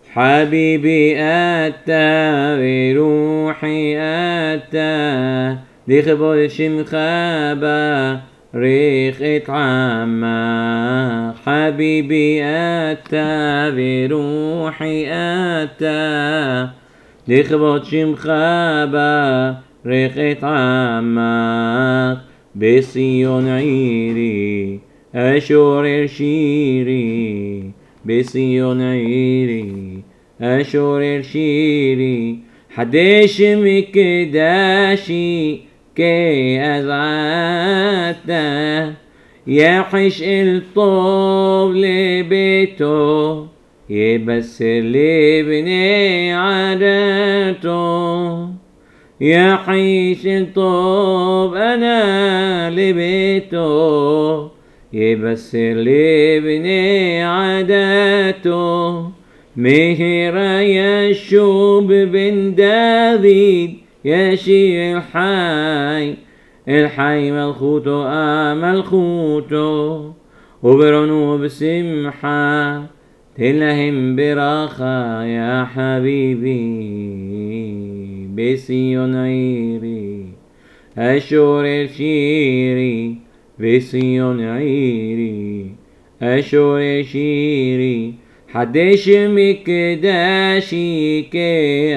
حبيبي أتى بروحي أتى לכבוד שמך ברך את עמך. حبيبي أتى ברוחי أتى לכבוד שמך ברך את עמך. בציון עירי אשורר שירי, בציון עירי أشور شيري حدش مكداشي كي أزعته يحش الطوب لبيته يبسر لبني عادته يحيش الطوب أنا لبيته يبسر لبني عادته مهر يشوب بن داوود يشيع الحي الحي ملخوته ملخوته وبرنو بسمحة تلهم براخة يا حبيبي بسيون عيري أشور الشيري بسيون عيري أشور شيري حدش مكداشي كي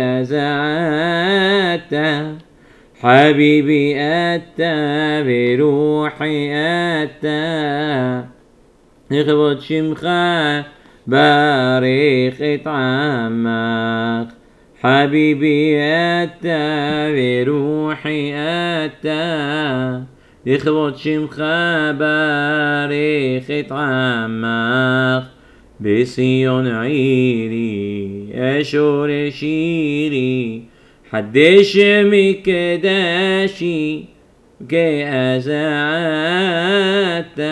أزعته حبيبي أتى بروحي أتى לכבוד שמך بارك את عمك. حبيبي أتى بروحي أتى לכבוד שמך بارك את عمك. بصيون عيري أشور شيري حدش مكداشي كي أزعته